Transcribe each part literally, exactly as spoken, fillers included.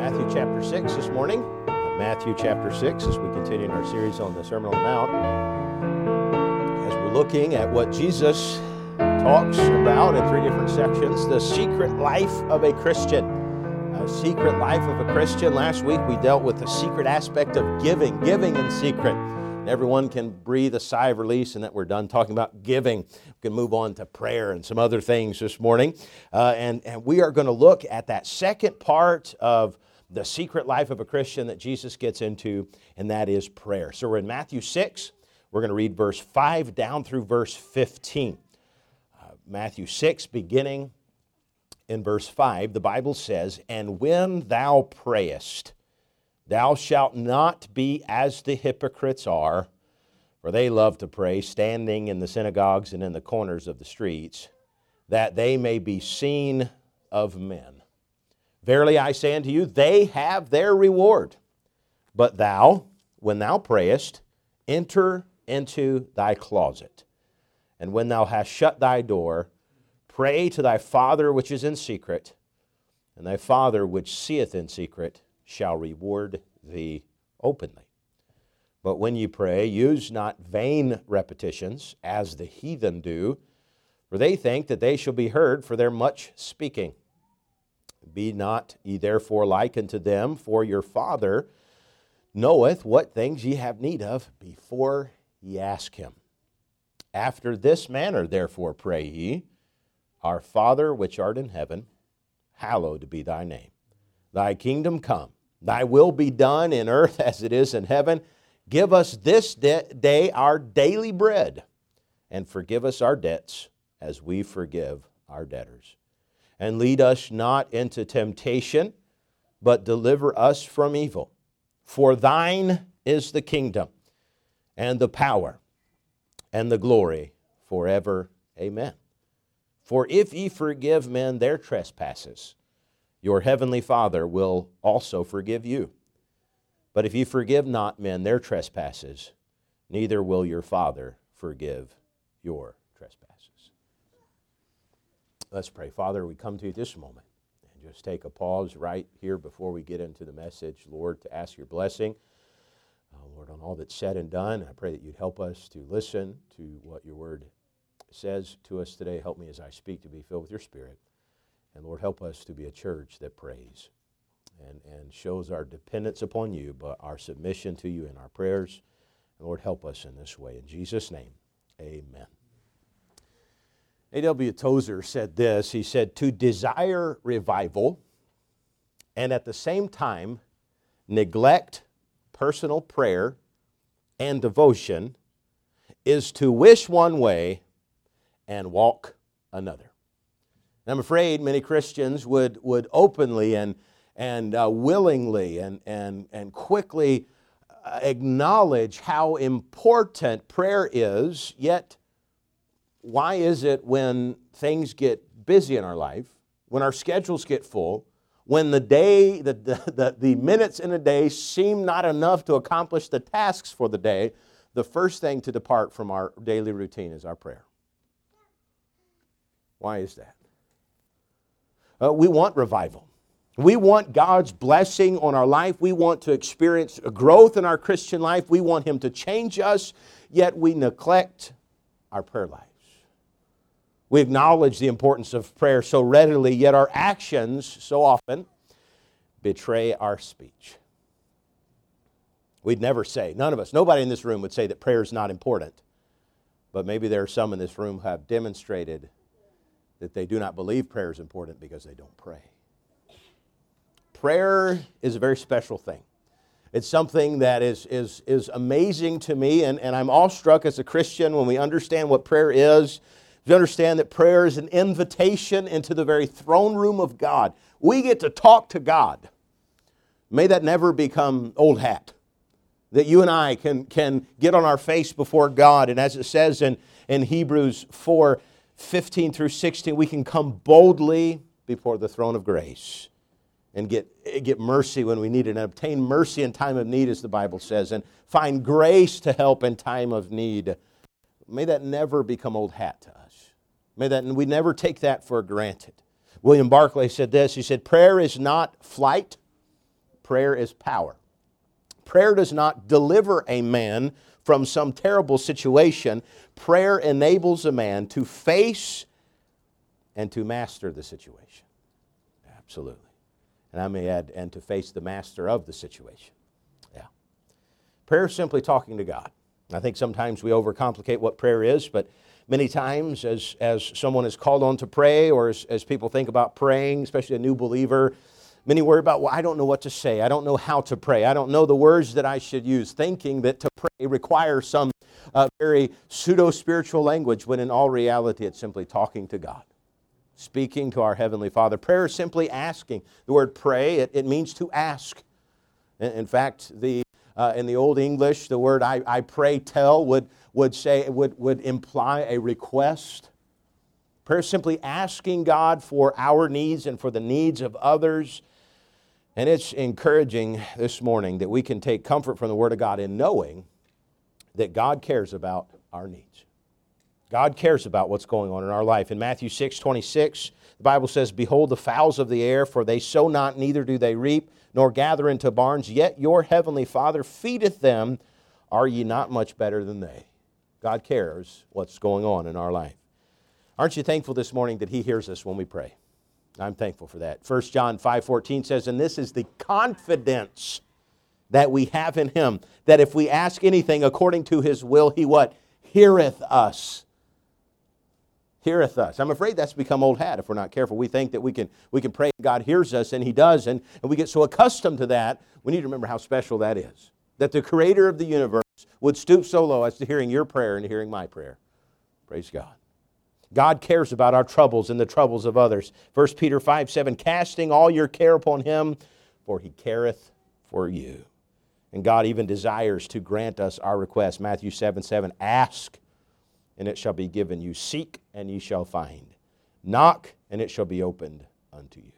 Matthew chapter six this morning. Uh, Matthew chapter six as we continue in our series on the Sermon on the Mount. As we're looking at what Jesus talks about in three different sections, the secret life of a Christian. A secret life of a Christian. Last week we dealt with the secret aspect of giving, giving in secret. Everyone can breathe a sigh of release and that we're done talking about giving. We can move on to prayer and some other things this morning. Uh, and, and we are going to look at that second part of the secret life of a Christian that Jesus gets into, and that is prayer. So we're in Matthew six. We're going to read verse five down through verse fifteen. Uh, Matthew six, beginning in verse five, the Bible says, "And when thou prayest, thou shalt not be as the hypocrites are, for they love to pray, standing in the synagogues and in the corners of the streets, that they may be seen of men. Verily I say unto you, they have their reward. But thou, when thou prayest, enter into thy closet. And when thou hast shut thy door, pray to thy Father which is in secret, and thy Father which seeth in secret shall reward thee openly. But when ye pray, use not vain repetitions, as the heathen do, for they think that they shall be heard for their much speaking. Be not ye therefore like unto them, for your Father knoweth what things ye have need of before ye ask him. After this manner therefore pray ye, Our Father which art in heaven, hallowed be thy name. Thy kingdom come, thy will be done in earth as it is in heaven. Give us this day our daily bread, and forgive us our debts as we forgive our debtors. And lead us not into temptation, but deliver us from evil. For thine is the kingdom, and the power, and the glory forever. Amen. For if ye forgive men their trespasses, your heavenly Father will also forgive you. But if ye forgive not men their trespasses, neither will your Father forgive your trespasses." Let's pray. Father, we come to you this moment and just take a pause right here before we get into the message, Lord, to ask your blessing, uh, Lord, on all that's said and done. I pray that you'd help us to listen to what your word says to us today. Help me as I speak to be filled with your Spirit. And Lord, help us to be a church that prays and, and shows our dependence upon you, but our submission to you in our prayers. And Lord, help us in this way. In Jesus' name, amen. A W Tozer said this. He said, "To desire revival and at the same time neglect personal prayer and devotion is to wish one way and walk another." I'm afraid many Christians would, would openly and, and uh, willingly and, and, and quickly acknowledge how important prayer is, yet why is it when things get busy in our life, when our schedules get full, when the day, the, the, the, the minutes in a day seem not enough to accomplish the tasks for the day, the first thing to depart from our daily routine is our prayer? Why is that? Uh, we want revival. We want God's blessing on our life. We want to experience a growth in our Christian life. We want Him to change us, yet we neglect our prayer lives. We acknowledge the importance of prayer so readily, yet our actions so often betray our speech. We'd never say, none of us, nobody in this room would say that prayer is not important. But maybe there are some in this room who have demonstrated that they do not believe prayer is important because they don't pray. Prayer is a very special thing. It's something that is, is, is amazing to me, and, and I'm awestruck as a Christian when we understand what prayer is. We understand that prayer is an invitation into the very throne room of God. We get to talk to God. May that never become old hat. That you and I can, can get on our face before God, and as it says in, in Hebrews four, fifteen through sixteen, we can come boldly before the throne of grace and get, get mercy when we need it, and obtain mercy in time of need, as the Bible says, and find grace to help in time of need. May that never become old hat to us. May that we never take that for granted. William Barclay said this. He said, "Prayer is not flight, prayer is power. Prayer does not deliver a man from some terrible situation. Prayer enables a man to face and to master the situation. Absolutely. And I may add, and to face the master of the situation. Yeah. Prayer is simply talking to God. I think sometimes we overcomplicate what prayer is, but many times as, as someone is called on to pray, or as, as people think about praying, especially a new believer, many worry about, well, I don't know what to say. I don't know how to pray. I don't know the words that I should use, thinking that to pray requires some uh, very pseudo-spiritual language, when in all reality it's simply talking to God, speaking to our Heavenly Father. Prayer is simply asking. The word pray, it, it means to ask. In, in fact, the uh, in the Old English, the word I, I pray tell would, would, say, would, would imply a request. Prayer is simply asking God for our needs and for the needs of others. And it's encouraging this morning that we can take comfort from the Word of God in knowing that God cares about our needs. God cares about what's going on in our life. In Matthew six twenty-six, the Bible says, "Behold the fowls of the air, for they sow not, neither do they reap, nor gather into barns, yet your heavenly Father feedeth them. Are ye not much better than they?" God cares what's going on in our life. Aren't you thankful this morning that He hears us when we pray? I'm thankful for that. First John five fourteen says, "And this is the confidence that we have in Him, that if we ask anything according to His will, He" what? "Heareth us." Heareth us. I'm afraid that's become old hat if we're not careful. We think that we can we can pray and God hears us, and He does, and, and we get so accustomed to that, we need to remember how special that is. That the Creator of the universe would stoop so low as to hearing your prayer and hearing my prayer. Praise God. God cares about our troubles and the troubles of others. First Peter five seven, "Casting all your care upon Him, for He careth for you." And God even desires to grant us our requests. Matthew seven seven, "Ask, and it shall be given you. Seek, and ye shall find. Knock, and it shall be opened unto you."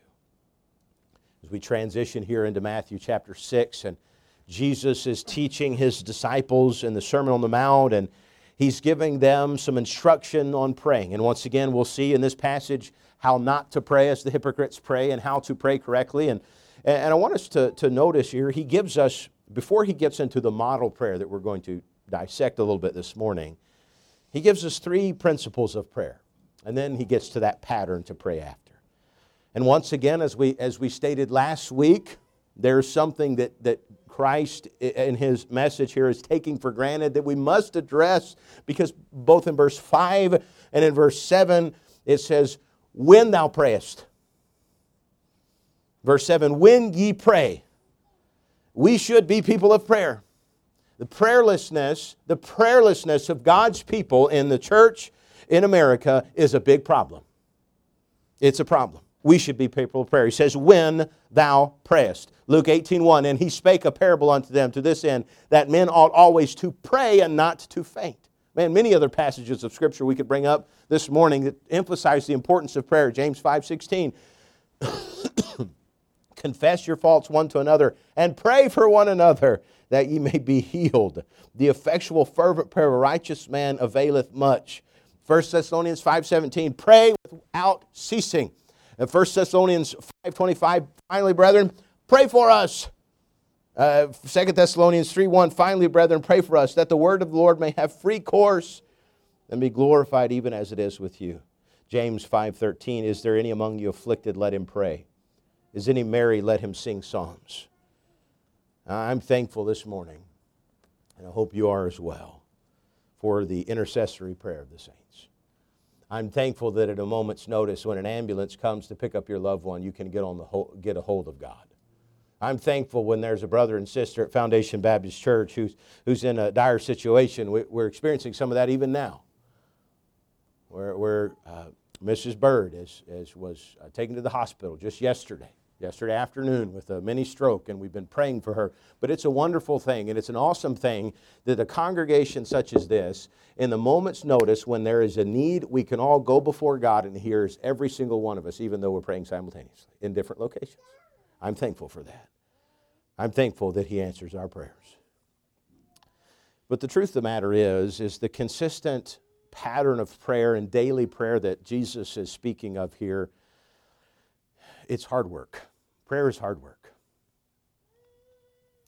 As we transition here into Matthew chapter six, and Jesus is teaching His disciples in the Sermon on the Mount, and He's giving them some instruction on praying. And once again, we'll see in this passage how not to pray as the hypocrites pray and how to pray correctly. And, and I want us to, to notice here, He gives us, before He gets into the model prayer that we're going to dissect a little bit this morning, He gives us three principles of prayer. And then He gets to that pattern to pray after. And once again, as we, as we stated last week, there's something that, that Christ in His message here is taking for granted that we must address, because both in verse five and in verse seven it says, "When thou prayest." Verse seven, "When ye pray." We should be people of prayer. The prayerlessness, the prayerlessness of God's people in the church in America is a big problem. It's a problem. We should be people of prayer. He says, "When thou prayest." Luke eighteen one, "And He spake a parable unto them to this end, that men ought always to pray and not to faint." Man, many other passages of Scripture we could bring up this morning that emphasize the importance of prayer. James five sixteen, "Confess your faults one to another, and pray for one another, that ye may be healed. The effectual fervent prayer of a righteous man availeth much." First Thessalonians five seventeen, "Pray without ceasing." And First Thessalonians five twenty-five, "Finally, brethren, pray for us." Uh, Second Thessalonians three one, "Finally, brethren, pray for us, that the word of the Lord may have free course and be glorified even as it is with you." James five thirteen, "Is there any among you afflicted? Let him pray. Is any merry? Let him sing psalms." I'm thankful this morning, and I hope you are as well, for the intercessory prayer of the saints. I'm thankful that at a moment's notice, when an ambulance comes to pick up your loved one, you can get on the ho- get a hold of God. I'm thankful when there's a brother and sister at Foundation Baptist Church who's, who's in a dire situation. We, we're experiencing some of that even now, where, where uh, Missus Bird is, is, was uh, taken to the hospital just yesterday. yesterday afternoon with a mini stroke, and we've been praying for her. But it's a wonderful thing, and it's an awesome thing that a congregation such as this, in the moment's notice, when there is a need, we can all go before God, and He hears every single one of us, even though we're praying simultaneously in different locations. I'm thankful for that. I'm thankful that He answers our prayers. But the truth of the matter is, is the consistent pattern of prayer and daily prayer that Jesus is speaking of here, it's hard work. Prayer is hard work.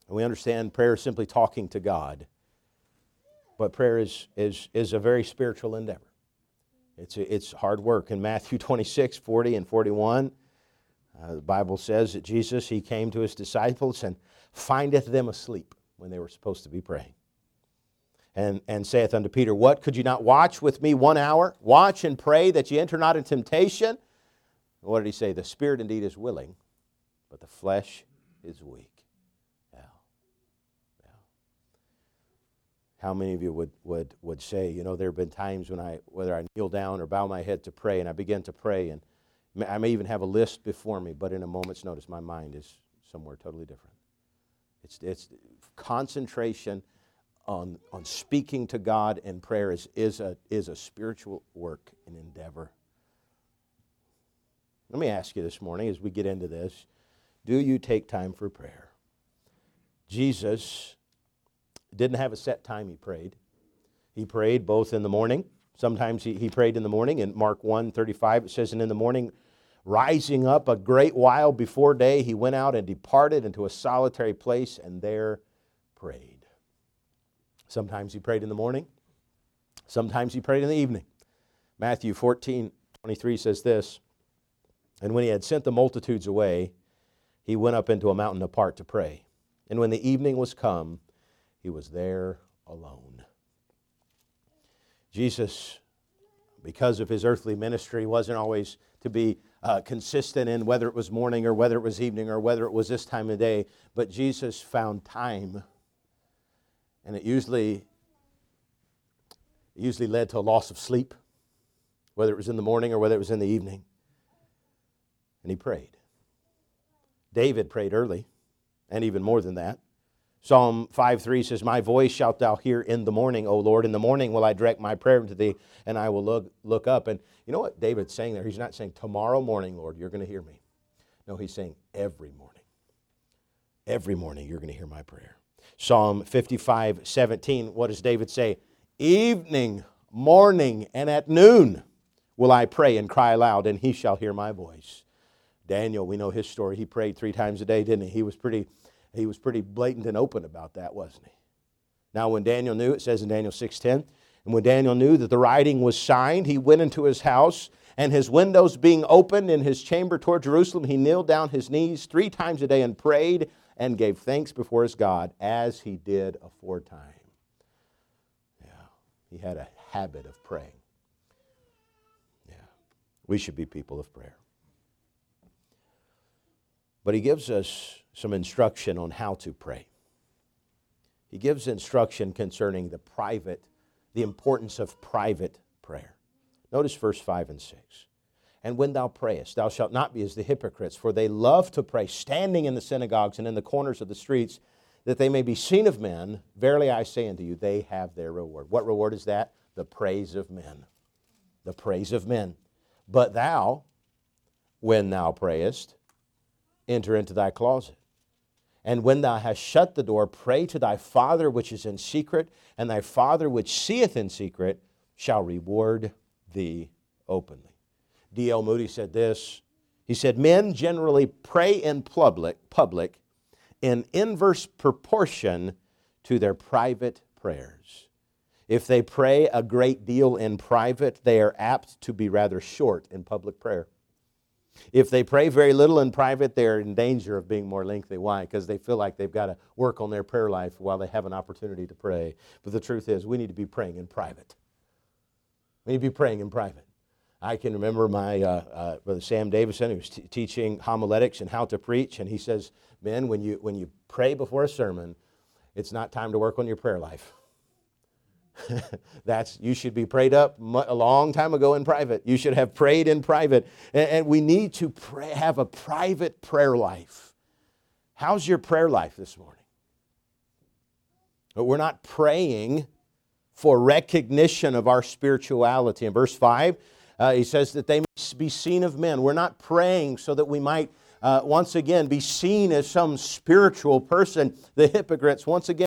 And we understand prayer is simply talking to God. But prayer is, is, is a very spiritual endeavor. It's, a, it's hard work. In Matthew twenty-six, forty and forty-one, uh, the Bible says that Jesus, He came to His disciples and findeth them asleep when they were supposed to be praying. And, and saith unto Peter, what, could you not watch with me one hour? Watch and pray that ye enter not in temptation. And what did He say? The spirit indeed is willing, but the flesh is weak. Yeah. Yeah. How many of you would, would, would say, you know, there have been times when I, whether I kneel down or bow my head to pray, and I begin to pray, and I may even have a list before me, but in a moment's notice, my mind is somewhere totally different. It's, it's concentration on, on speaking to God and prayer is, is, a, is a spiritual work and endeavor. Let me ask you this morning as we get into this, do you take time for prayer? Jesus didn't have a set time He prayed. He prayed both in the morning. Sometimes he, he prayed in the morning. In Mark one thirty-five, it says, and in the morning, rising up a great while before day, He went out and departed into a solitary place and there prayed. Sometimes He prayed in the morning. Sometimes He prayed in the evening. Matthew fourteen twenty-three says this, and when He had sent the multitudes away, He went up into a mountain apart to pray. And when the evening was come, He was there alone. Jesus, because of His earthly ministry, wasn't always to be uh, consistent in whether it was morning or whether it was evening or whether it was this time of day, but Jesus found time. And it usually, it usually led to a loss of sleep, whether it was in the morning or whether it was in the evening. And He prayed. David prayed early, and even more than that. Psalm five three says, my voice shalt thou hear in the morning, O Lord. In the morning will I direct my prayer unto thee, and I will look, look up. And you know what David's saying there? He's not saying, tomorrow morning, Lord, you're going to hear me. No, he's saying, every morning. Every morning you're going to hear my prayer. Psalm fifty-five seventeen, what does David say? Evening, morning, and at noon will I pray and cry aloud, and He shall hear my voice. Daniel, we know his story. He prayed three times a day, didn't he? He was pretty, he was pretty blatant and open about that, wasn't he? Now, when Daniel knew, it says in Daniel six ten, and when Daniel knew that the writing was signed, he went into his house, and his windows being opened in his chamber toward Jerusalem, he kneeled down his knees three times a day and prayed and gave thanks before his God, as he did aforetime. Yeah, he had a habit of praying. Yeah, we should be people of prayer. But he gives us some instruction on how to pray. He gives instruction concerning the private, the importance of private prayer. Notice verse five and six. And when thou prayest, thou shalt not be as the hypocrites, for they love to pray, standing in the synagogues and in the corners of the streets, that they may be seen of men. Verily I say unto you, they have their reward. What reward is that? The praise of men. The praise of men. But thou, when thou prayest, enter into thy closet. And when thou hast shut the door, pray to thy Father which is in secret, and thy Father which seeth in secret shall reward thee openly. D L Moody said this. He said, men generally pray in public, public in inverse proportion to their private prayers. If they pray a great deal in private, they are apt to be rather short in public prayer. If they pray very little in private, they are in danger of being more lengthy. Why? Because they feel like they've got to work on their prayer life while they have an opportunity to pray. But the truth is, we need to be praying in private. We need to be praying in private. I can remember my uh, uh, Brother Sam Davison, who was t- teaching homiletics and how to preach, and he says, men, when you, when you pray before a sermon, it's not time to work on your prayer life. That's you should be prayed up a long time ago in private. You should have prayed in private. And, and we need to pray, have a private prayer life. How's your prayer life this morning? But we're not praying for recognition of our spirituality. In verse five, uh, he says that they may be seen of men. We're not praying so that we might uh, once again be seen as some spiritual person. The hypocrites, once again, they were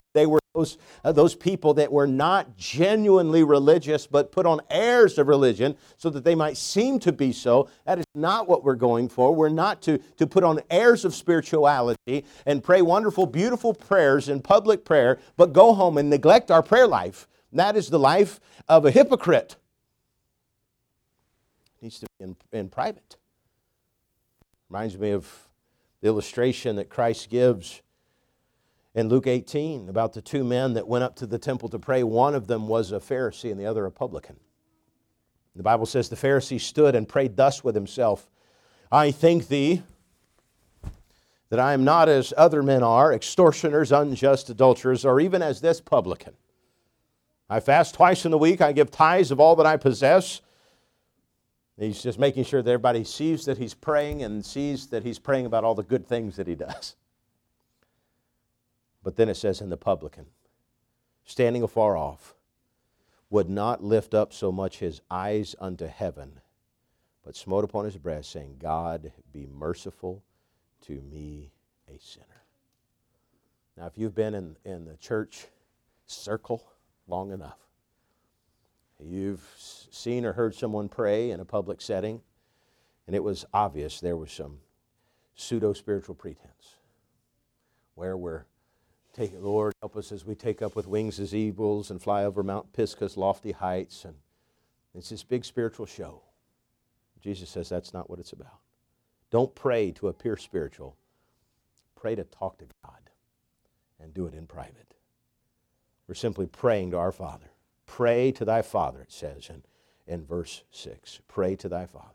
Those, uh, those people that were not genuinely religious but put on airs of religion so that they might seem to be so. That is not what we're going for. We're not to, to put on airs of spirituality and pray wonderful, beautiful prayers in public prayer, but go home and neglect our prayer life. That is the life of a hypocrite. It needs to be in, in private. Reminds me of the illustration that Christ gives in Luke eighteen, about the two men that went up to the temple to pray. One of them was a Pharisee and the other a publican. The Bible says the Pharisee stood and prayed thus with himself, I thank thee that I am not as other men are, extortioners, unjust, adulterers, or even as this publican. I fast twice in the week, I give tithes of all that I possess. He's just making sure that everybody sees that he's praying and sees that he's praying about all the good things that he does. But then it says, and the publican, standing afar off, would not lift up so much his eyes unto heaven, but smote upon his breast, saying, God, be merciful to me, a sinner. Now, if you've been in, in the church circle long enough, you've seen or heard someone pray in a public setting, and it was obvious there was some pseudo-spiritual pretense, where we're Take it, Lord, help us as we take up with wings as eagles and fly over Mount Pisgah's lofty heights. And it's this big spiritual show. Jesus says that's not what it's about. Don't pray to appear spiritual. Pray to talk to God and do it in private. We're simply praying to our Father. Pray to thy Father, it says in, in verse six. Pray to thy Father.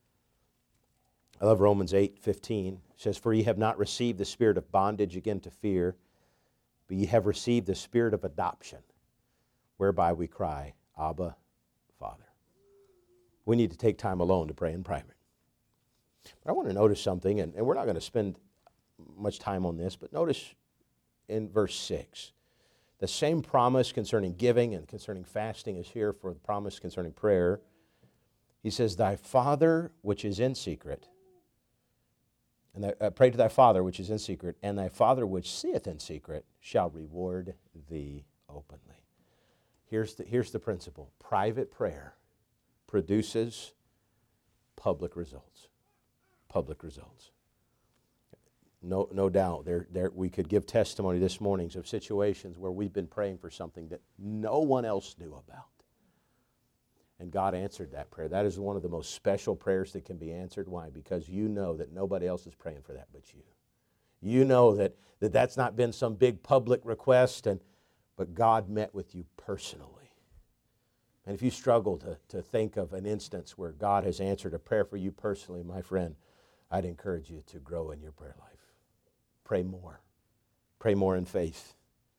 I love Romans eight fifteen. It says, for ye have not received the spirit of bondage again to fear, but ye have received the spirit of adoption, whereby we cry, Abba, Father. We need to take time alone to pray in private. But I want to notice something, and, and we're not going to spend much time on this, but notice in verse six, the same promise concerning giving and concerning fasting is here for the promise concerning prayer. He says, thy Father which is in secret, And thy, uh, pray to thy Father which is in secret, and thy Father which seeth in secret shall reward thee openly. Here's the, here's the principle. Private prayer produces public results. Public results. No, no doubt, there, there, we could give testimony this morning of situations where we've been praying for something that no one else knew about. And God answered that prayer. That is one of the most special prayers that can be answered. Why? Because you know that nobody else is praying for that but you. You know that, that that's not been some big public request, and but God met with you personally. And if you struggle to, to think of an instance where God has answered a prayer for you personally, my friend, I'd encourage you to grow in your prayer life. Pray more. Pray more in faith.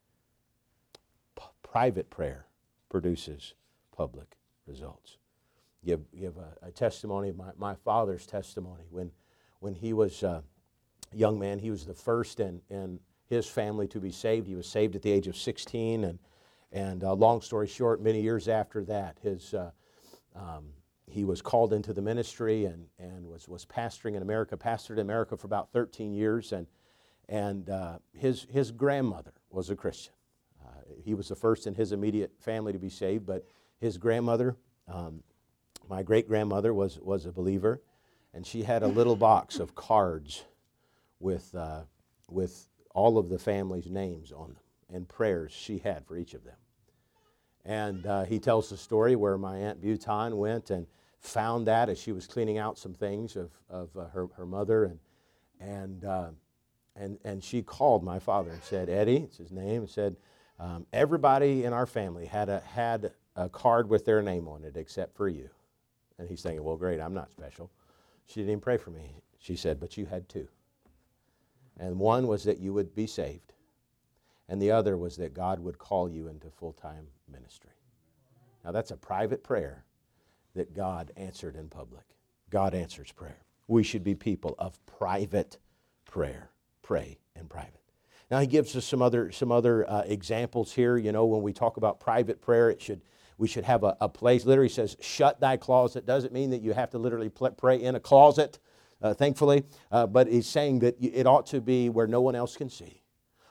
P- private prayer produces public results. Give, give a, a testimony of my, my father's testimony. When, when he was a young man, he was the first in, in his family to be saved. He was saved at the age of sixteen, and, and uh, long story short, many years after that, his, uh, um, he was called into the ministry and, and was, was pastoring in America, pastored in America for about thirteen years, and, and uh, his, his grandmother was a Christian. Uh, he was the first in his immediate family to be saved, but his grandmother, um, my great-grandmother, was, was a believer, and she had a little box of cards with, uh, with all of the family's names on them and prayers she had for each of them. And uh, he tells the story where my Aunt Butan went and found that as she was cleaning out some things of, of uh, her, her mother, and, and, uh, and, and she called my father and said, Eddie, it's his name, and said, um, everybody in our family had a, had a card with their name on it except for you. And he's thinking, well, great, I'm not special. She didn't even pray for me. She said, but you had two. And one was that you would be saved. And the other was that God would call you into full-time ministry. Now that's a private prayer that God answered in public. God answers prayer. We should be people of private prayer. Pray in private. Now he gives us some other some other uh, examples here. You know, when we talk about private prayer, it should we should have a, a place. Literally says, "Shut thy closet." Doesn't mean that you have to literally pl- pray in a closet. Uh, thankfully, uh, but he's saying that it ought to be where no one else can see,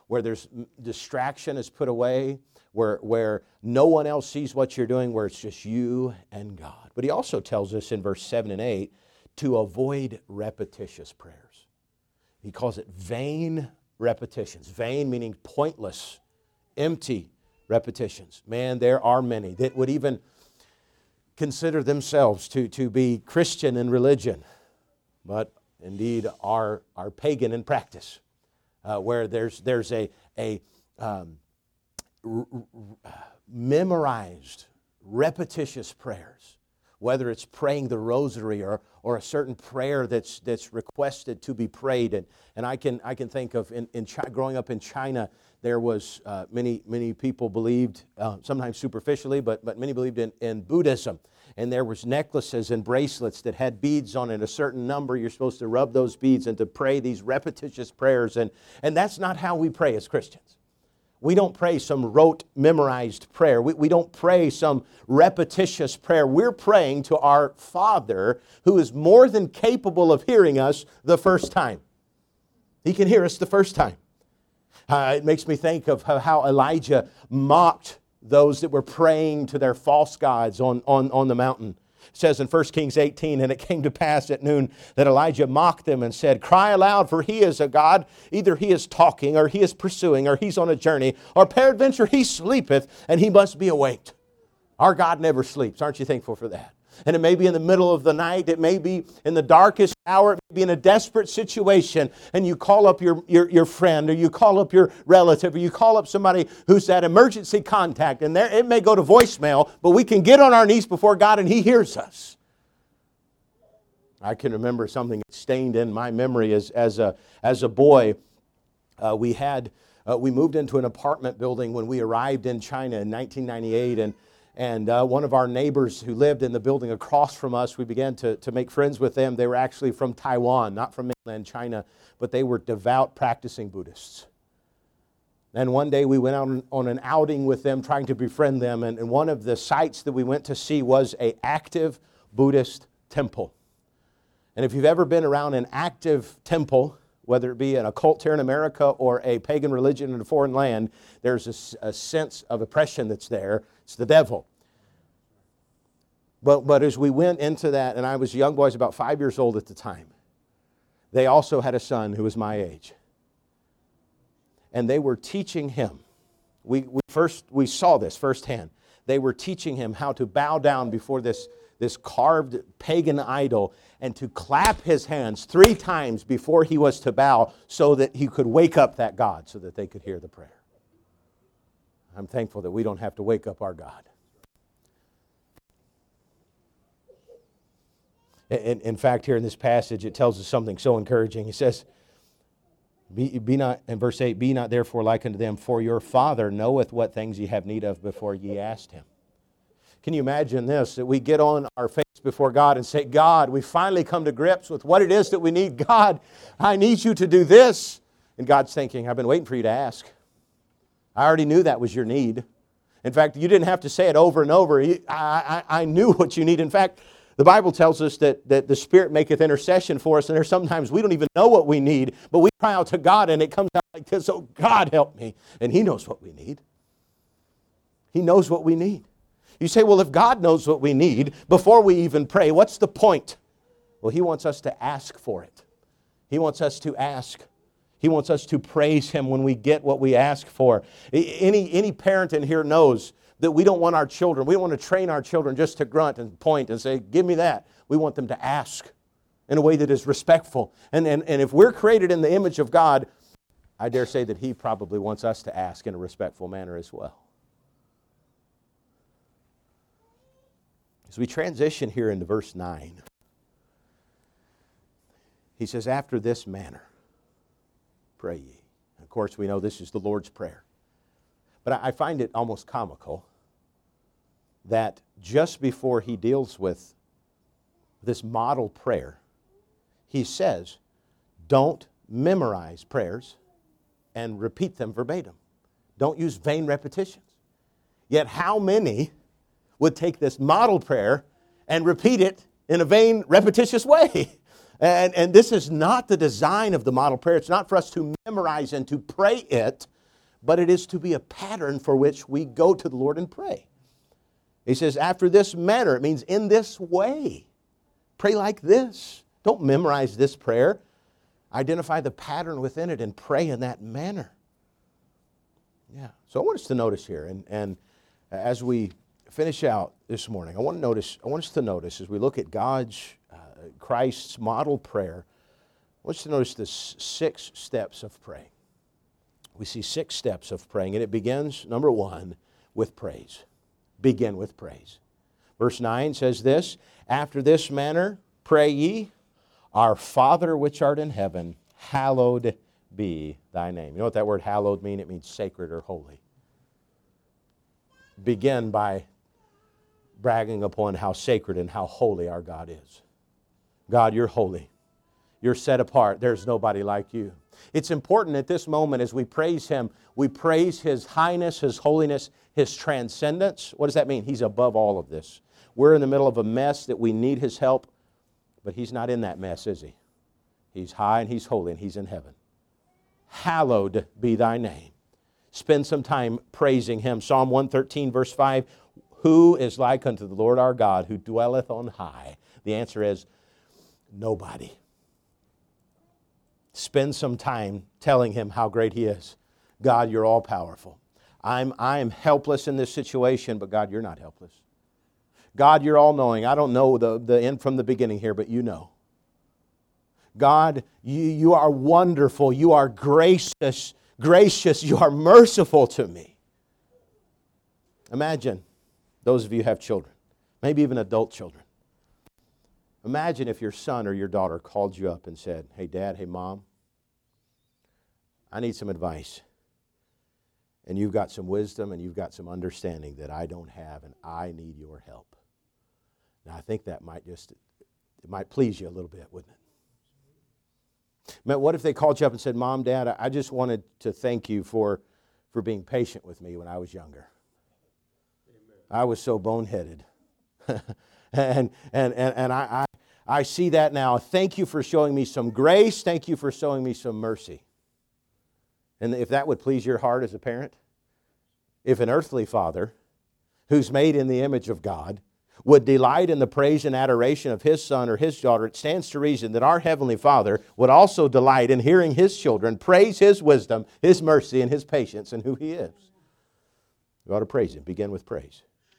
where there's distraction is put away, where, where no one else sees what you're doing, where it's just you and God. But he also tells us in verse seven and eight to avoid repetitious prayers. He calls it vain repetitions. Vain meaning pointless, empty repetitions. Man, there are many that would even consider themselves to, to be Christian in religion, but indeed are, are pagan in practice, uh, where there's, there's a, a um, r- r- memorized, repetitious prayers, whether it's praying the rosary or, or a certain prayer that's, that's requested to be prayed. And, and I can, I can think of, in, in China, growing up in China, there was uh, many, many people believed, uh, sometimes superficially, but, but many believed in, in Buddhism. And there was necklaces and bracelets that had beads on it, a certain number. You're supposed to rub those beads and to pray these repetitious prayers. And, and that's not how we pray as Christians. We don't pray some rote, memorized prayer. We, we don't pray some repetitious prayer. We're praying to our Father who is more than capable of hearing us the first time. He can hear us the first time. Uh, it makes me think of how Elijah mocked those that were praying to their false gods on, on, on the mountain. It says in First Kings eighteen, and it came to pass at noon that Elijah mocked them and said, cry aloud, for he is a God. Either he is talking, or he is pursuing, or he's on a journey, or peradventure he sleepeth, and he must be awaked. Our God never sleeps. Aren't you thankful for that? And it may be in the middle of the night. It may be in the darkest hour. It may be in a desperate situation. And you call up your, your, your friend, or you call up your relative, or you call up somebody who's that emergency contact. And there, it may go to voicemail, but we can get on our knees before God and He hears us. I can remember something that stained in my memory as, as, a, as a boy. Uh, we had uh, we moved into an apartment building when we arrived in China in nineteen ninety-eight. And And uh, one of our neighbors who lived in the building across from us, we began to, to make friends with them. They were actually from Taiwan, not from mainland China, but they were devout, practicing Buddhists. And one day we went out on, on an outing with them, trying to befriend them, and, and one of the sites that we went to see was an active Buddhist temple. And if you've ever been around an active temple, whether it be an occult here in America or a pagan religion in a foreign land, there's a, a sense of oppression that's there. It's the devil. But, but as we went into that, and I was a young boy, I was about five years old at the time, they also had a son who was my age. And they were teaching him. We, we first we saw this firsthand. They were teaching him how to bow down before this, this carved pagan idol and to clap his hands three times before he was to bow so that he could wake up that God so that they could hear the prayer. I'm thankful that we don't have to wake up our God. In, in fact, here in this passage, it tells us something so encouraging. He says, be, be not, in verse eight, be not therefore like unto them, for your Father knoweth what things ye have need of before ye ask Him. Can you imagine this, that we get on our face before God and say, God, we finally come to grips with what it is that we need. God, I need you to do this. And God's thinking, I've been waiting for you to ask. I already knew that was your need. In fact, you didn't have to say it over and over. I, I, I knew what you need. In fact, the Bible tells us that, that the Spirit maketh intercession for us, and there's sometimes we don't even know what we need, but we cry out to God, and it comes out like this, oh, God, help me. And He knows what we need. He knows what we need. You say, well, if God knows what we need, before we even pray, what's the point? Well, He wants us to ask for it. He wants us to ask. He wants us to praise Him when we get what we ask for. Any, any parent in here knows that we don't want our children, we don't want to train our children just to grunt and point and say, give me that. We want them to ask in a way that is respectful. And, and, and if we're created in the image of God, I dare say that He probably wants us to ask in a respectful manner as well. As we transition here into verse nine, he says, after this manner, pray ye. Of course, we know this is the Lord's Prayer. But I find it almost comical that just before he deals with this model prayer, he says, don't memorize prayers and repeat them verbatim. Don't use vain repetitions. Yet how many would take this model prayer and repeat it in a vain, repetitious way? And, and this is not the design of the model prayer. It's not for us to memorize and to pray it, but it is to be a pattern for which we go to the Lord and pray. He says, after this manner, it means in this way. Pray like this. Don't memorize this prayer. Identify the pattern within it and pray in that manner. Yeah. So I want us to notice here, and, and as we finish out this morning, I want to notice. I want us to notice as we look at God's, uh, Christ's model prayer. I want us to notice the six steps of praying. We see six steps of praying, and it begins, number one, with praise. Begin with praise. Verse nine says this, after this manner pray ye, our Father which art in heaven, hallowed be thy name. You know what that word hallowed means? It means sacred or holy. Begin by bragging upon how sacred and how holy our God is. God, you're holy. You're set apart. There's nobody like you. It's important at this moment as we praise Him, we praise His highness, His holiness, His transcendence. What does that mean? He's above all of this. We're in the middle of a mess that we need His help, but He's not in that mess, is He? He's high and He's holy and He's in heaven. Hallowed be thy name. Spend some time praising Him. Psalm one thirteen verse five, who is like unto the Lord our God who dwelleth on high? The answer is nobody. Spend some time telling Him how great He is. God, you're all powerful. I'm, I'm helpless in this situation, but God, you're not helpless. God, you're all knowing. I don't know the, the end from the beginning here, but you know. God, you, you are wonderful. You are gracious, gracious. You are merciful to me. Imagine, those of you who have children, maybe even adult children. Imagine if your son or your daughter called you up and said, hey, Dad, hey, Mom, I need some advice. And you've got some wisdom and you've got some understanding that I don't have, and I need your help. Now, I think that might just, it might please you a little bit, wouldn't it? Man, what if they called you up and said, Mom, Dad, I just wanted to thank you for, for being patient with me when I was younger. Amen. I was so boneheaded. and and, and, and I, I, I see that now. Thank you for showing me some grace. Thank you for showing me some mercy. And if that would please your heart as a parent, if an earthly father who's made in the image of God would delight in the praise and adoration of his son or his daughter, it stands to reason that our Heavenly Father would also delight in hearing His children praise His wisdom, His mercy, and His patience and who He is. You ought to praise Him. Begin with praise.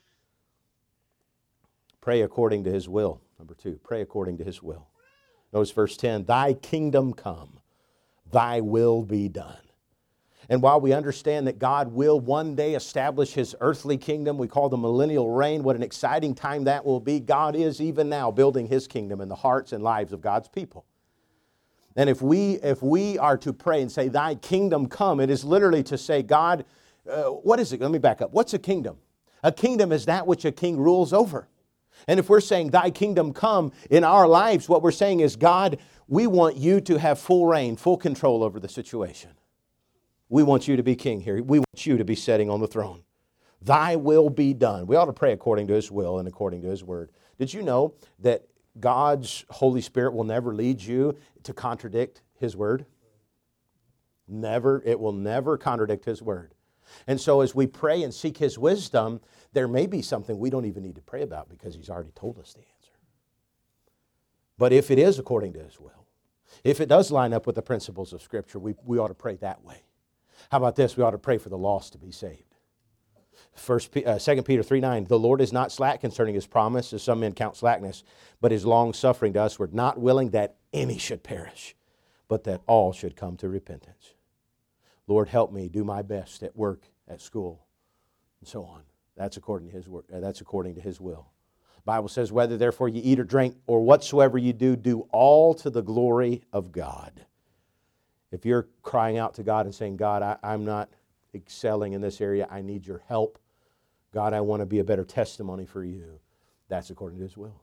Pray according to His will. Number two, pray according to His will. Notice verse ten, thy kingdom come, thy will be done. And while we understand that God will one day establish His earthly kingdom, we call the millennial reign, what an exciting time that will be. God is even now building His kingdom in the hearts and lives of God's people. And if we, if we are to pray and say, thy kingdom come, it is literally to say, God, uh, what is it? Let me back up. What's a kingdom? A kingdom is that which a king rules over. And if we're saying, thy kingdom come in our lives, what we're saying is, God, we want you to have full reign, full control over the situation. We want you to be king here. We want you to be sitting on the throne. Thy will be done. We ought to pray according to His will and according to His word. Did you know that God's Holy Spirit will never lead you to contradict His word? Never. It will never contradict His word. And so as we pray and seek His wisdom, there may be something we don't even need to pray about because He's already told us the answer. But if it is according to His will, if it does line up with the principles of Scripture, we, we ought to pray that way. How about this? We ought to pray for the lost to be saved. First, uh, Second Peter three nine, the Lord is not slack concerning His promise, as some men count slackness, but is long-suffering to us. We're not willing that any should perish, but that all should come to repentance. Lord, help me do my best at work, at school, and so on. That's according to His work. Uh, that's according to His will. The Bible says, whether therefore you eat or drink, or whatsoever you do, do all to the glory of God. If you're crying out to God and saying, God, I, I'm not excelling in this area, I need your help. God, I want to be a better testimony for you. That's according to His will.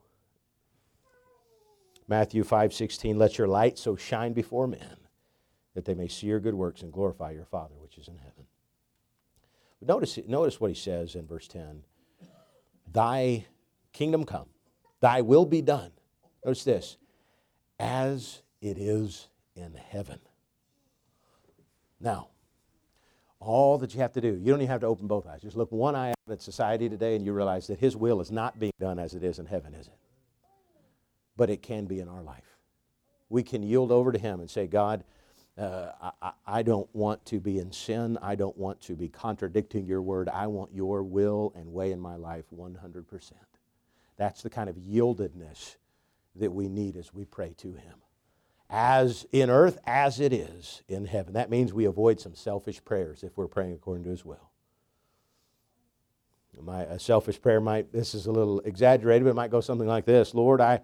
Matthew five sixteen, let your light so shine before men that they may see your good works and glorify your Father which is in heaven. But notice, notice what He says in verse ten. Thy kingdom come, thy will be done. Notice this, as it is in heaven. Now, All that you have to do, you don't even have to open both eyes. Just look one eye out at society today and you realize that His will is not being done as it is in heaven, is it? But it can be in our life. We can yield over to Him and say, God, uh, I, I don't want to be in sin. I don't want to be contradicting your word. I want your will and way in my life one hundred percent. That's the kind of yieldedness that we need as we pray to Him. As in earth, as it is in heaven. That means we avoid some selfish prayers if we're praying according to His will. My, a selfish prayer might, this is a little exaggerated, but it might go something like this. Lord, I,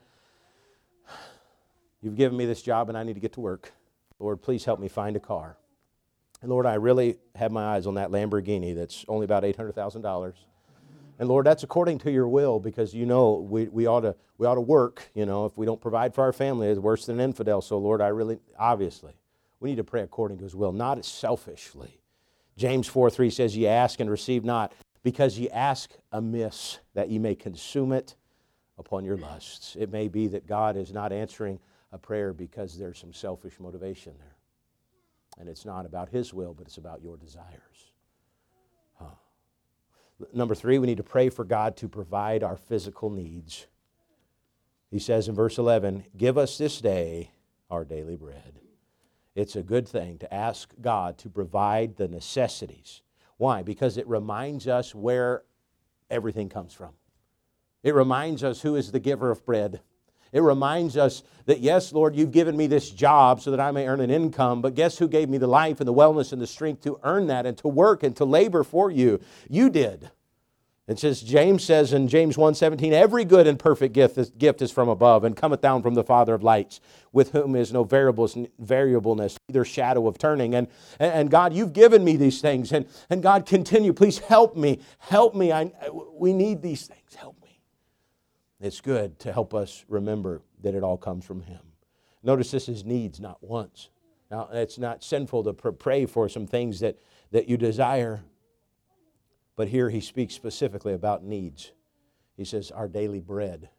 you've given me this job and I need to get to work. Lord, please help me find a car. And Lord, I really have my eyes on that Lamborghini that's only about eight hundred thousand dollars. And Lord, that's according to your will, because you know we, we ought to we ought to work. You know, if we don't provide for our family, it's worse than an infidel. So Lord, I really, obviously, we need to pray according to His will, not as selfishly. James four three says, ye ask and receive not, because ye ask amiss, that ye may consume it upon your lusts. It may be that God is not answering a prayer because there's some selfish motivation there. And it's not about His will, but it's about your desires. Huh. Number three, we need to pray for God to provide our physical needs. He says in verse eleven, give us this day our daily bread. It's a good thing to ask God to provide the necessities. Why? Because it reminds us where everything comes from. It reminds us who is the giver of bread. It reminds us that, yes, Lord, you've given me this job so that I may earn an income, but guess who gave me the life and the wellness and the strength to earn that and to work and to labor for you? You did. It says, James says in James one seventeen, every good and perfect gift is, gift is from above and cometh down from the Father of lights, with whom is no variableness, neither shadow of turning. And, and God, you've given me these things. And, and God, continue. Please help me. Help me. I, we need these things. Help me. It's good to help us remember that it all comes from Him. Notice this is needs, not wants. Now, it's not sinful to pray for some things that, that you desire. But here he speaks specifically about needs. He says, our daily bread.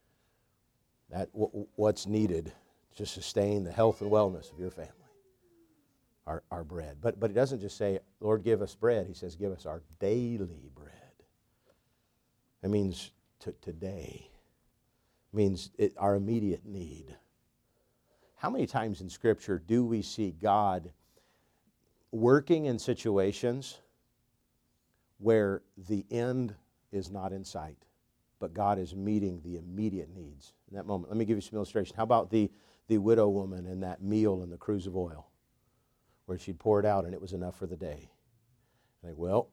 That what's needed to sustain the health and wellness of your family. Our, our bread. But, but he doesn't just say, Lord, give us bread. He says, give us our daily bread. That means to today. It means it, our immediate need. How many times in Scripture do we see God working in situations where the end is not in sight, but God is meeting the immediate needs in that moment? Let me give you some illustration. How about the, the widow woman and that meal and the cruse of oil, where she'd poured out and it was enough for the day? Like, well,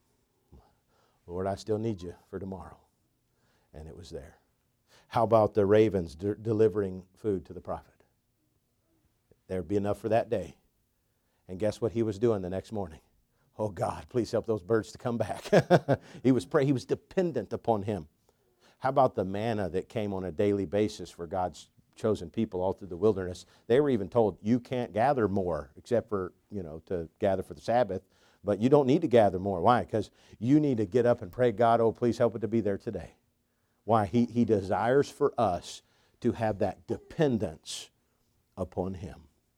Lord, I still need you for tomorrow. And it was there. How about the ravens de- delivering food to the prophet? There'd be enough for that day. And guess what he was doing the next morning? Oh God, please help those birds to come back. he was pray- He was dependent upon Him. How about the manna that came on a daily basis for God's chosen people all through the wilderness? They were even told, you can't gather more, except for, you know, to gather for the Sabbath. But you don't need to gather more. Why? Because you need to get up and pray, God, oh, please help it to be there today. Why? He, he desires for us to have that dependence upon Him.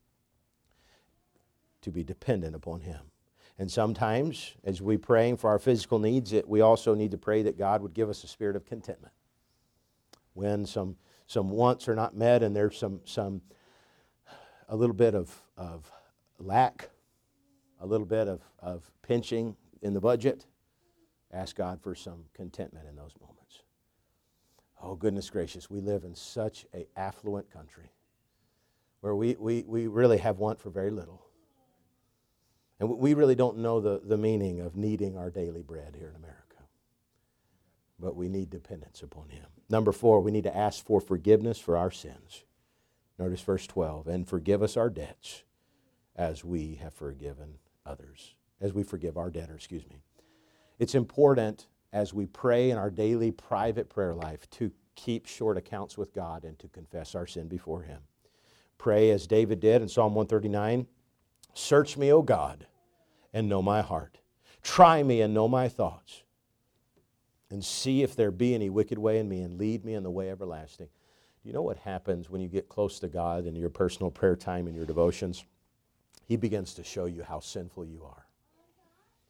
To be dependent upon Him. And sometimes, as we're praying for our physical needs, it, we also need to pray that God would give us a spirit of contentment. When some some wants are not met and there's some some a little bit of, of lack, a little bit of, of pinching in the budget, ask God for some contentment in those moments. Oh, goodness gracious, we live in such an affluent country where we, we, we really have want for very little. And we really don't know the, the meaning of needing our daily bread here in America. But we need dependence upon Him. Number four, we need to ask for forgiveness for our sins. Notice verse twelve, and forgive us our debts as we have forgiven others. As we forgive our debtors, excuse me. It's important as we pray in our daily private prayer life to keep short accounts with God and to confess our sin before Him. Pray as David did in Psalm one thirty-nine, search me, O God, and know my heart. Try me and know my thoughts. And see if there be any wicked way in me, and lead me in the way everlasting. Do you know what happens when you get close to God in your personal prayer time and your devotions? He begins to show you how sinful you are.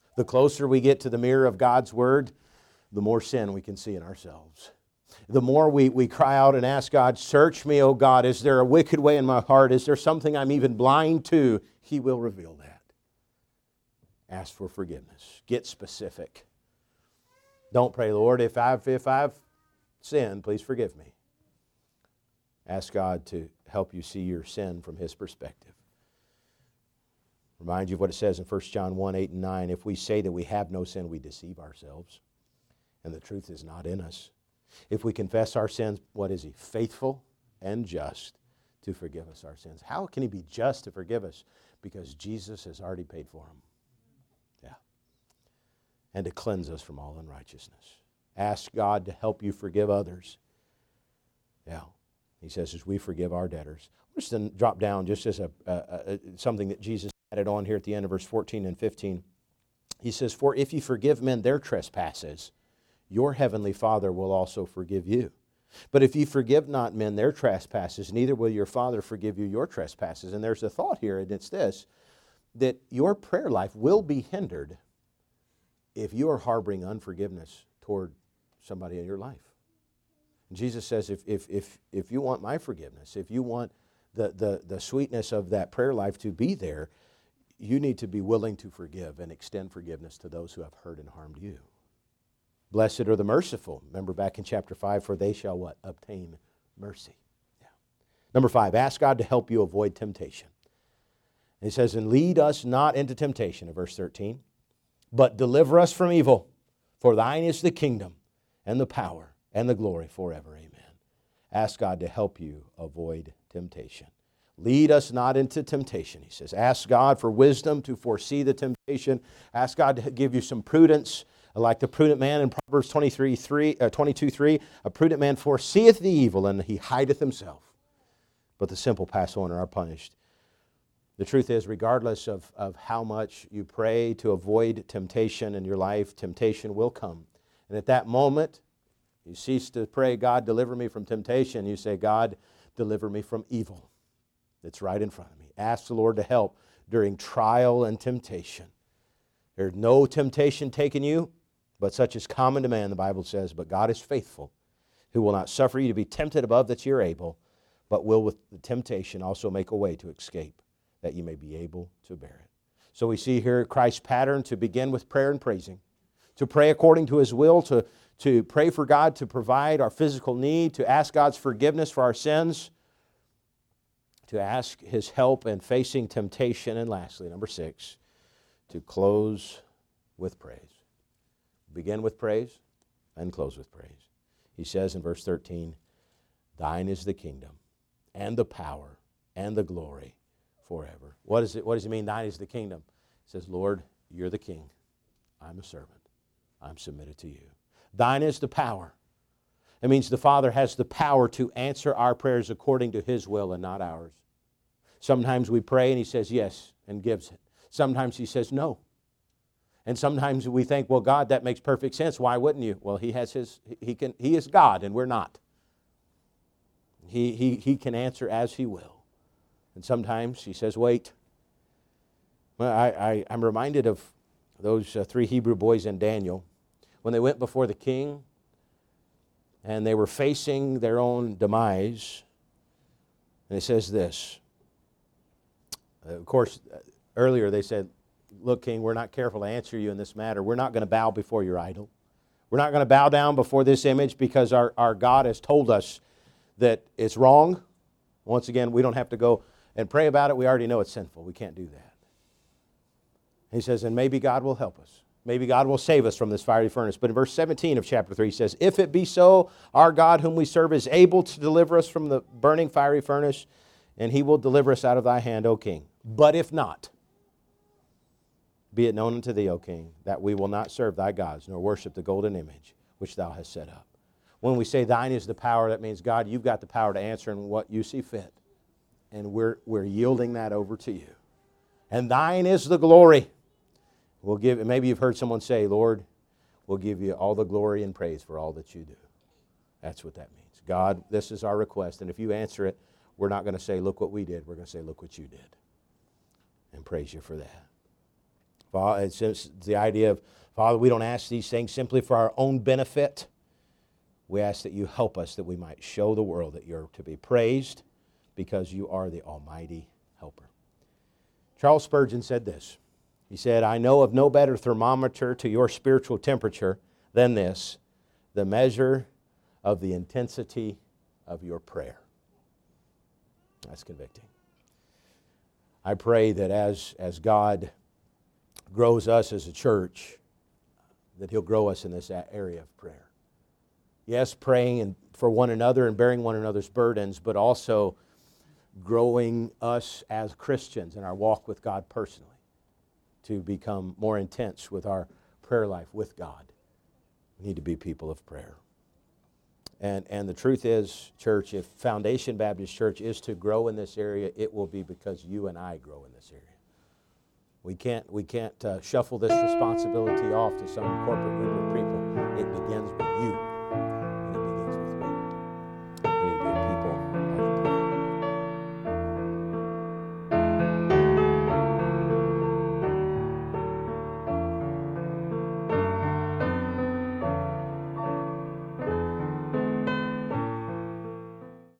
The closer we get to the mirror of God's Word, the more sin we can see in ourselves. The more we, we cry out and ask God, search me, O God, is there a wicked way in my heart? Is there something I'm even blind to? He will reveal that. Ask for forgiveness. Get specific. Don't pray, Lord, if I've, if I've sinned, please forgive me. Ask God to help you see your sin from His perspective. Remind you of what it says in First John one, eight and nine. If we say that we have no sin, we deceive ourselves, and the truth is not in us. If we confess our sins, what is He? Faithful and just to forgive us our sins. How can He be just to forgive us? Because Jesus has already paid for them. Yeah. And to cleanse us from all unrighteousness. Ask God to help you forgive others. Yeah. He says, as we forgive our debtors. Just to drop down just as a, a, a something that Jesus added on here at the end of verse fourteen and fifteen. He says, for if you forgive men their trespasses, your heavenly Father will also forgive you. But if you forgive not men their trespasses, neither will your Father forgive you your trespasses. And there's a thought here, and it's this, that your prayer life will be hindered if you are harboring unforgiveness toward somebody in your life. And Jesus says, if, if, if, if you want my forgiveness, if you want the, the, the sweetness of that prayer life to be there, you need to be willing to forgive and extend forgiveness to those who have hurt and harmed you. Blessed are the merciful. Remember back in chapter five, for they shall what? Obtain mercy. Yeah. Number five, ask God to help you avoid temptation. And he says, and lead us not into temptation, in verse thirteen, but deliver us from evil. For thine is the kingdom and the power and the glory forever. Amen. Ask God to help you avoid temptation. Lead us not into temptation, he says. Ask God for wisdom to foresee the temptation. Ask God to give you some prudence. Like the prudent man in Proverbs twenty-three, three, uh, twenty-two, three, a prudent man foreseeth the evil, and he hideth himself. But the simple pass on and are punished. The truth is, regardless of, of how much you pray to avoid temptation in your life, temptation will come. And at that moment, you cease to pray, God, deliver me from temptation. You say, God, deliver me from evil. It's right in front of me. Ask the Lord to help during trial and temptation. There's no temptation taking you, but such is common to man, the Bible says. But God is faithful, who will not suffer you to be tempted above that you're able, but will with the temptation also make a way to escape, that you may be able to bear it. So we see here Christ's pattern to begin with prayer and praising, to pray according to His will, to, to pray for God to provide our physical need, to ask God's forgiveness for our sins, to ask His help in facing temptation, and lastly, number six, to close with praise. Begin with praise and close with praise. He says in verse thirteen, thine is the kingdom and the power and the glory forever. What is it? What does it mean, thine is the kingdom? He says, Lord, you're the king. I'm a servant. I'm submitted to you. Thine is the power. It means the Father has the power to answer our prayers according to His will and not ours. Sometimes we pray and He says yes and gives it. Sometimes He says no. And sometimes we think, well, God, that makes perfect sense. Why wouldn't you? Well, He has His, He can, He is God and we're not. He, he, he can answer as He will. And sometimes He says, wait. Well, I, I, I'm reminded of those uh, three Hebrew boys in Daniel. When they went before the king and they were facing their own demise. And it says this. Uh, of course, uh, earlier they said, look, king, we're not careful to answer you in this matter. We're not going to bow before your idol. We're not going to bow down before this image because our, our God has told us that it's wrong. Once again, we don't have to go and pray about it. We already know it's sinful. We can't do that. He says, and maybe God will help us. Maybe God will save us from this fiery furnace. But in verse seventeen of chapter three, he says, if it be so, our God whom we serve is able to deliver us from the burning fiery furnace, and He will deliver us out of thy hand, O king. But if not, be it known unto thee, O king, that we will not serve thy gods, nor worship the golden image which thou hast set up. When we say thine is the power, that means, God, you've got the power to answer in what you see fit. And we're, we're yielding that over to you. And thine is the glory. We'll give, maybe you've heard someone say, Lord, we'll give you all the glory and praise for all that you do. That's what that means. God, this is our request. And if you answer it, we're not going to say, look what we did. We're going to say, look what you did. And praise you for that. It's just the idea of, Father, we don't ask these things simply for our own benefit. We ask that you help us that we might show the world that you're to be praised because you are the almighty helper. Charles Spurgeon said this. He said, I know of no better thermometer to your spiritual temperature than this, the measure of the intensity of your prayer. That's convicting. I pray that as, as God grows us as a church, that He'll grow us in this area of prayer. Yes, praying and for one another and bearing one another's burdens, but also growing us as Christians in our walk with God personally to become more intense with our prayer life with God. We need to be people of prayer. And, and the truth is, church, if Foundation Baptist Church is to grow in this area, it will be because you and I grow in this area. We can't, we can't uh, shuffle this responsibility off to some corporate group of people. It begins with